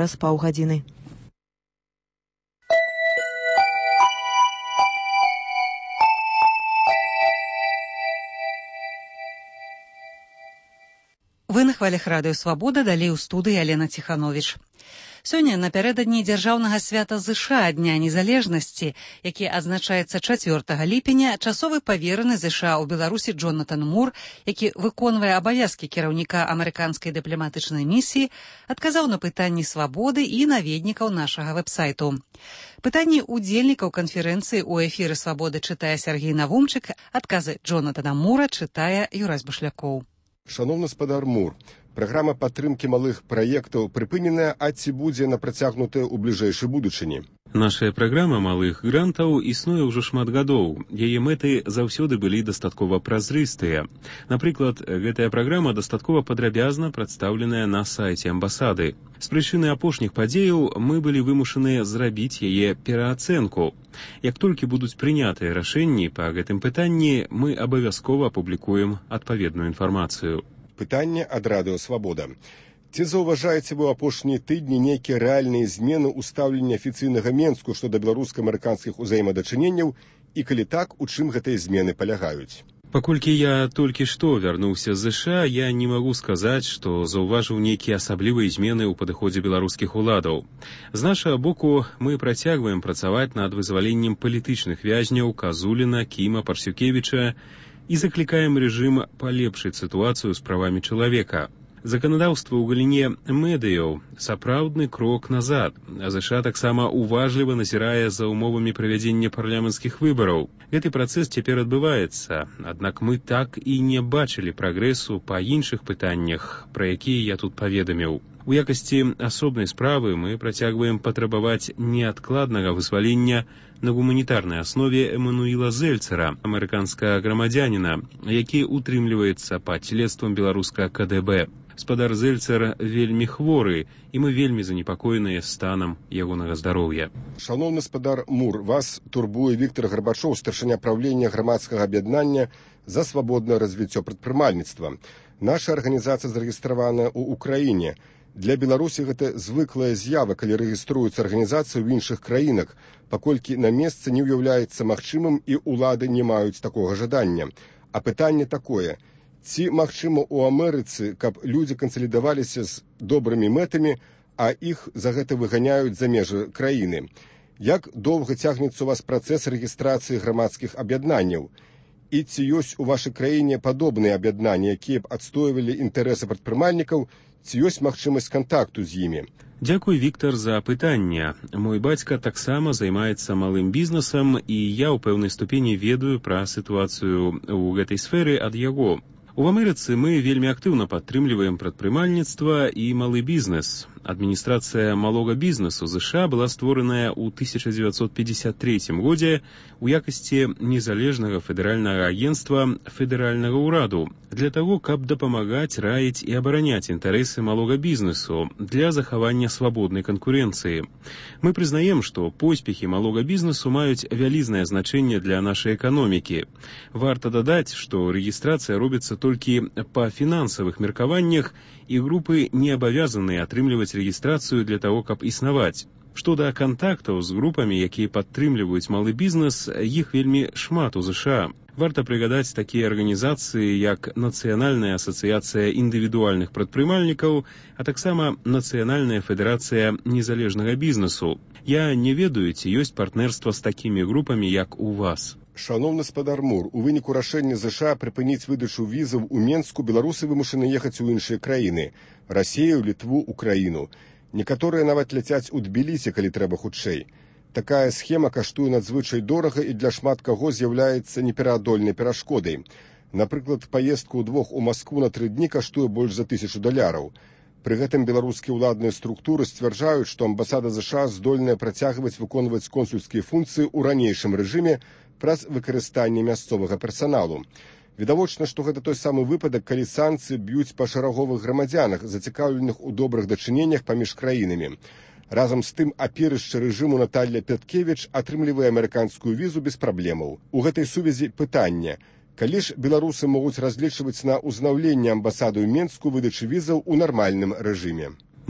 праз паўгадзіны. Вы на хвалях радыё «Свабода», далей у студыі Алена Ціхановіч. Сёння напярэдадні дзяржаўнага свята ЗША Дня незалежнасці, які адзначаецца 4 ліпеня, часовы павераны ЗША ў Беларусі Джонатан Мур, які выконвае абавязкі кіраўніка амерыканскай дыпламатычнай місіі, адказаў на пытанні «Свабоды» і наведнікаў нашага вэб-сайту. Пытанні удзельнікаў канферэнцыі ў эфіры «Свабоды» чытае Сергей Навумчык, адказы Джонатана Мура чытае Юрась Башлякоў. Шановны спадар Мур, праграма падтрымкі малых праектаў прыпыненая, а ці будзе напрацягнутая ў бліжэйшай будучыні? Наша праграма малых грантаў існуе ўжо шмат гадоў. Яе мэты заўсёды былі дастаткова празрыстыя. Напрыклад, гэтая праграма дастаткова падрабязна прадстаўленая на сайце амбасады. З прычыны апошніх падзеяў мы былі вымушаныя зрабіць яе пераацэнку. Як толькі будуць прынятыя рашэнні па гэтым пытанні, мы абавязкова апублікуем адпаведную інфармацыю. Пытанне ад радыё «Свабода». Ці заўважаеце вы ў апошнія тыдні нейкія рэальныя змены ў стаўленні афіцыйнага Менску што да беларуска-амерыканскіх узаемадачыненняў і, калі так, у чым гэтыя змены палягаюць? Паколькі я толькі што вярнуўся з ЗША, я не магу сказаць, што заўважыў нейкія асаблівыя змены ў падыходзе беларускіх уладаў. З нашага боку мы працягваем працаваць над вызваленнем палітычных вязняў Казуліна, Кіма, Парсюкевіча і заклікаем рэжым палепшыць сітуацыю з правамі чалавека. Заканадаўства ў галіне медыяў сапраўдны крок назад, а ЗША таксама уважліва назірае за умовамі правядзення парламенцкіх выбараў. Гэты працэс цяпер адбываецца, аднак мы так і не бачылі прагрэсу па іншых пытаннях, пра якія я тут паведаміў. У якасці асобнай справы мы працягваем патрабаваць неадкладнага вызвалення на гуманітарнай аснове Эммануіла Зельцера, амерыканскага грамадзяніна, які утрымліваецца пад следствам беларускага КДБ. Спадар Зельцер вельмі хворы, і мы вельмі занепакоеныя станам ягонага здароўя. Шановны спадар Мур, вас турбуе Віктор Гарбачоў, старшыня правлення грамадскага аб'яднання за свабоднае развіццё прадпрымальніцтва. Наша арганізацыя зарэгістраваная ў Украіне. Для Беларусі гэта звыклая з'ява, калі рэгіструюцца арганізацыі ў іншых краінах, паколькі на месцы не ўяўляецца магчымым і ўлады не маюць такога жадання. А пытанне такое: ці магчыма ў Амерыцы, каб людзі кансалідаваліся з добрымі мэтамі, а іх за гэта выганяюць за межы краіны? Як доўга цягнецца у вас працэс рэгістрацыі грамадскіх аб'яднанняў? І ці ёсць у вашай краіне падобныя аб'яднанні, якія б адстойвалі інтарэсы прадпрымальнікаў, ці ёсць магчымасць кантакту з імі? Дзякуй, Віктор, за пытанне. Мой бацька таксама займаецца малым бізнесам, і я ў пэўнай ступені ведаю пра сітуацыю ў гэтай сферы ад яго. У Амерыцы мы вельмі актыўна падтрымліваем прадпрымальніцтва і малы бізнес. Адміністрацыя малога бізнесу ЗША была створаная ў 1953 годзе у якасці незалежнага федэральнага агенцтва федэральнага ўраду для таго, каб дапамагаць, раіць і абараняць інтарэсы малога бізнесу для захавання свабоднай канкурэнцыі. Мы прызнаем, што поспехі малога бізнесу маюць вялізнае значэнне для нашай эканомікі. Варта дадаць, што рэгістрацыя робіцца толькі па фінансавых меркаваннях, і групы не абавязаныя атрымліваць рэгістрацыю для таго, каб існаваць. Што да кантактаў з групамі, якія падтрымліваюць малы бізнес, іх вельмі шмат у ЗША. Варта прыгадаць такія арганізацыі, як Нацыянальная асацыяцыя індывідуальных прадпрымальнікаў, а таксама Нацыянальная федэрацыя незалежнага бізнесу. Я не ведаю, ці ёсць партнерства з такімі групамі, як у вас. Шановны спадар Мур, у выніку рашэння ЗША прыпыніць выдачу візаў у Менску беларусы вымушаны ехаць у іншыя краіны – Расію, Літву, Украіну. Некаторыя нават ляцяць у Тбілісі, калі трэба хутчэй. Такая схема каштуе надзвычай дорага і для шмат каго з'яўляецца непераадольнай перашкодай. Напрыклад, паездка ўдвох у Маскву на 3 дні каштуе больш за $1000. Пры гэтым беларускія ўладныя структуры сцвярджаюць, што амбасада ЗША здольная працягваць выконваць консульскія функцыі ў ранейшым рэжыме праз выкарыстанне мясцовага персаналу. Відавочна, што гэта той самы выпадак, калі санкцыі б'юць па шараговых грамадзянах, зацікаўленых у добрых дачыненнях паміж краінамі. Разам з тым, аперышча рэжыму Наталля Пяткевіч атрымлівае амерыканскую візу без праблемаў. У гэтай сувязі пытанне: калі ж беларусы могуць разлічваць на ўзнаўленне амбасады ў Менску выдачы візаў у нармальным рэжыме?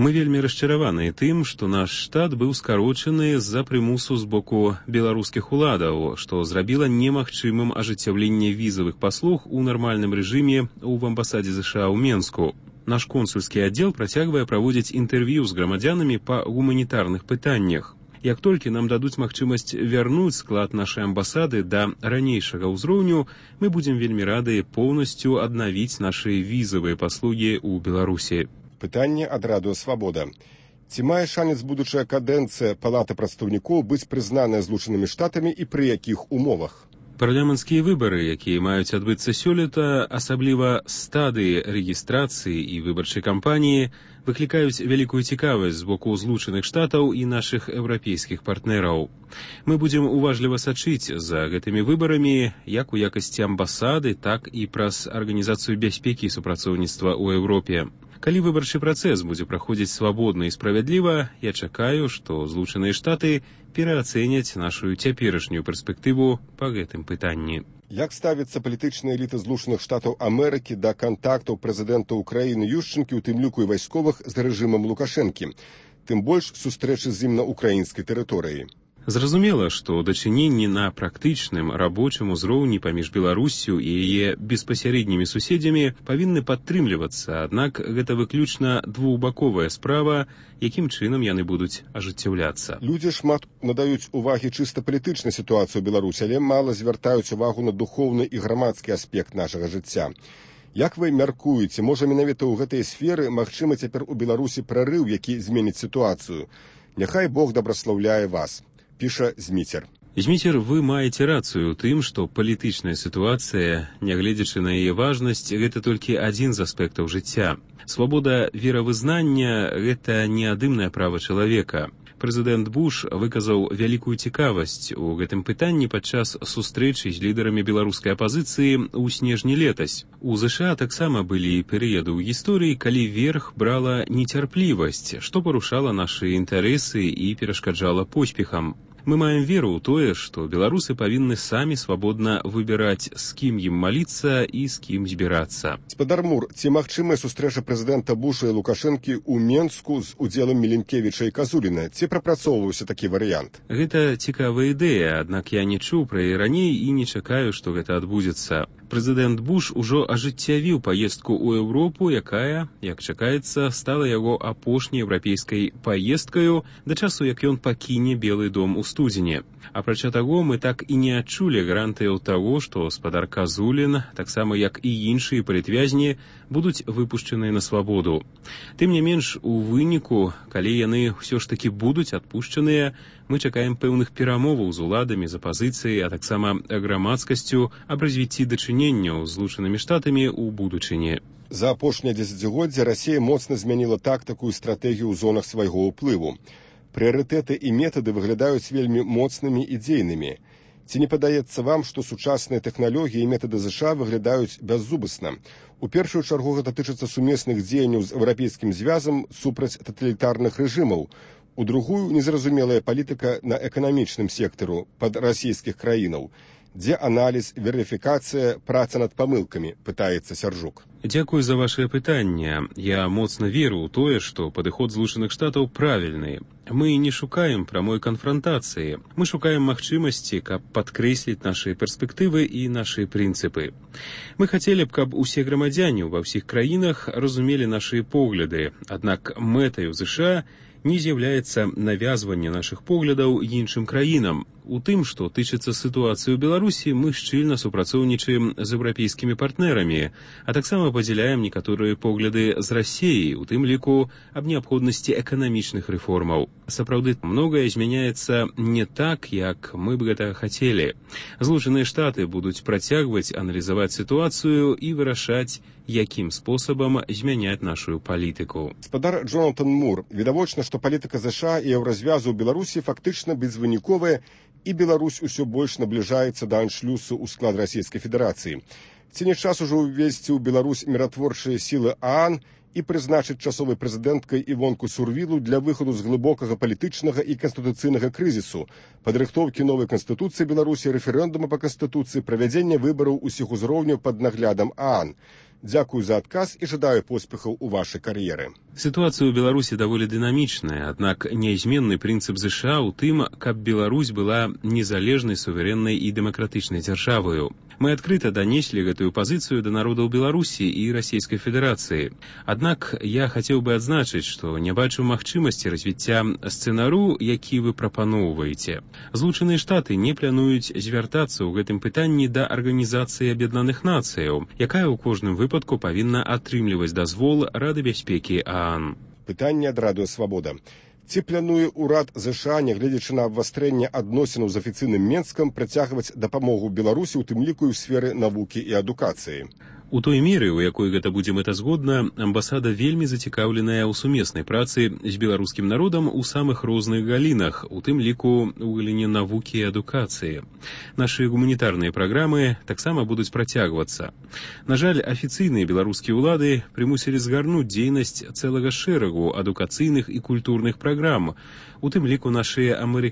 Мы вельмі расчараваныя тым, што наш штат быў скарочаны з-за прымусу з боку беларускіх уладаў, што зрабіла немагчымым ажыццяўленне візавых паслуг у нармальным рэжыме ў амбасадзе ЗША ў Менску. Наш консульскі аддзел працягвае праводзіць інтэрв'ю з грамадзянамі па гуманітарных пытаннях. Як толькі нам дадуць магчымасць вярнуць склад нашай амбасады да ранейшага ўзроўню, мы будзем вельмі рады поўнасцю аднавіць нашы візавыя паслугі ў Беларусі. Пытанне ад радыё «Свабода». Ці мае шанец будучая кадэнцыя Палаты прадстаўнікоў быць прызнаная Злучанымі Штатамі і пры якіх умовах? Парламенцкія выбары, якія маюць адбыцца сёлета, асабліва стадыі рэгістрацыі і выбарчай кампаніі, выклікаюць вялікую цікавасць з боку Злучаных Штатаў і нашых еўрапейскіх партнераў. Мы будзем уважліва сачыць за гэтымі выбарамі як у якасці амбасады, так і праз Арганізацыю бяспекі і супрацоўніцтва ў Еўропе. Калі выбарчы працэс будзе праходзіць свабодна і справядліва, я чакаю, што Злучаныя Штаты пераацэняць нашу цяперашнюю перспектыву па гэтым пытанні. Як ставіцца палітычная эліта Злучаных Штатаў Амерыкі да кантактаў прэзідэнта Ўкраіны Юшчэнкі, у тым ліку і вайсковых, з рэжымам Лукашэнкі, тым больш сустрэчы з ім на украінскай тэрыторыі? Зразумела, што дачыненні на практычным рабочым узроўні паміж Беларуссю і яе беспасярэднімі суседзямі павінны падтрымлівацца, аднак гэта выключна двухбаковая справа, якім чынам яны будуць ажыццяўляцца. Людзі шмат надаюць увагі чыста палітычнай сітуацыі ў Беларусі, але мала звяртаюць увагу на духоўны і грамадскі аспект нашага жыцця. Як вы мяркуеце, можа менавіта ў гэтай сферы магчыма цяпер у Беларусі прарыў, які зменіць сітуацыю? Няхай Бог дабраслаўляе вас. Піша Зміцер. Зміцер, вы маеце рацыю ў тым, што палітычная сітуацыя, нягледзячы на яе важнасць, гэта толькі адзін з аспектаў жыцця. Свабода веравызнання – гэта неадымнае права чалавека. Прэзідэнт Буш выказаў вялікую цікавасць у гэтым пытанні падчас сустрэчы з лідарамі беларускай апазіцыі ў снежні летась. У ЗША таксама былі перыяды ў гісторыі, калі верх брала нецярплівасць, што парушала нашы інтарэсы і перашкаджала поспехам. Мы маем веру ў тое, што беларусы павінны самі свабодна выбіраць, з кім ім маліцца і з кім збірацца. Гаспадар Мур, ці магчымая сустрэча прэзідэнта Буша і Лукашэнкі ў Менску з удзелам Міленкевіча і Казуліна? Ці прапрацоўваўся такі варыянт? Гэта цікавая ідэя, аднак я не чуў пра яе раней і не чакаю, што гэта адбудзецца. Прэзідэнт Буш ужо ажыццявіў паездку ў Еўропу, якая, як чакаецца, стала яго апошняй еўрапейскай паездкаю да часу, як ён пакіне Белы дом у студзені. Апрача таго, мы так і не адчулі гарантыяў таго, што гаспадар Казулін, таксама як і іншыя палітвязні, будуць выпушчаныя на свабоду. Тым не менш, у выніку, калі яны ўсё ж такі будуць адпушчаныя, мы чакаем пэўных перамоваў з уладамі, з апазіцыяй, а таксама грамадскасцю аб развіцці дачыненняў з Злучанымі Штатамі ў будучыні. За апошняе дзесяцігоддзе Расія моцна змяніла тактыку і стратэгію ў зонах свайго ўплыву. Прыярытэты і метады выглядаюць вельмі моцнымі і дзейнымі. Ці не падаецца вам, што сучасныя тэхналогіі і метады ЗША выглядаюць бяззубасна? У першую чаргу гэта тычыцца сумесных дзеянняў з еўрапейскім звязам супраць таталітарных рэжымаў. У другую незразумелая палітыка на эканамічным сектару пад расійскіх краінаў. Дзе аналіз, верыфікацыя, праца над памылкамі, пытаецца Сяржук. Дзякую за вашае пытанне. Я моцна веру ў тое, што падыход Злучаных Штатаў правільны. Мы не шукаем прамой канфрантацыі. Мы шукаем магчымасці, каб падкрэсліць нашы перспектывы і нашы прынцыпы. Мы хацелі б, каб усе грамадзяне ва ўсіх краінах разумелі нашы погляды. Аднак мэтаю ЗША не з'яўляецца навязванне нашых поглядаў іншым краінам. У тым, што тычыцца сітуацыі ў Беларусі, мы шчыльна супрацоўнічаем з еўрапейскімі партнерамі, а таксама падзяляем некаторыя погляды з Расіяй, у тым ліку аб неабходнасці эканамічных рэформаў. Сапраўды, многае змяняецца не так, як мы б гэта хацелі. Злучаныя Штаты будуць працягваць аналізаваць сітуацыю і вырашаць, якім спосабам змяняць нашу палітыку. Гаспадар Джонатан Мур, відавочна, што палітыка ЗША і еўразвязу ў Беларусі фактычна безвыніковая, і Беларусь усё больш набліжаецца да аншлюсу ў склад Расійскай Федэрацыі. Ці не час ужо ўвесці ў Беларусь міратворчыя сілы ААН і прызначыць часовай прэзідэнткай Івонку Сурвілу для выхаду з глыбокага палітычнага і канстытуцыйнага крызісу, падрыхтоўкі новай канстытуцыі Беларусі, рэферэндума па канстытуцыі, правядзення выбараў усіх узроўняў пад наглядам ААН. Дзякую за адказ і жадаю поспехаў у вашай кар'еры. Ситуация у Беларуси довольно динамичная, однако неизменный принцип США у тым, каб Беларусь была незалежной, суверенной и демократичной державою. Мы открыто донесли гэтую позицию до народов Беларуси и Российской Федерации. Однако я хотел бы адзначыць, что не бачу магчымасці развіцця сцэнару, які вы прапаноўваеце. Злучаныя Штаты не плануюць звяртацца ў гэтым пытанні да Арганізацыі Аб'яднаных Нацыяў, якая ў кожным выпадку павінна атрымліваць дазвол Рады бяспекі ААН. Пытанне ад Радыё Свабода. Ці плануе ўрад ЗША, нягледзячы на абвастрэнне адносінаў з афіцыйным Менскам, працягваць дапамогу Беларусі, у тым ліку і ў сферы навукі і адукацыі? У той меры, у якой гэта будзе мэтазгодна, амбасада вельмі зацікаўленая ў сумеснай працы з беларускім народам у самых розных галінах, у тым ліку у галіне навукі і адукацыі. Нашы гуманітарныя праграмы таксама будуць працягвацца. На жаль, афіцыйныя беларускія ўлады прымусілі згарнуць дзейнасць цэлага шэрагу адукацыйных і культурных праграм, у тым ліку нашы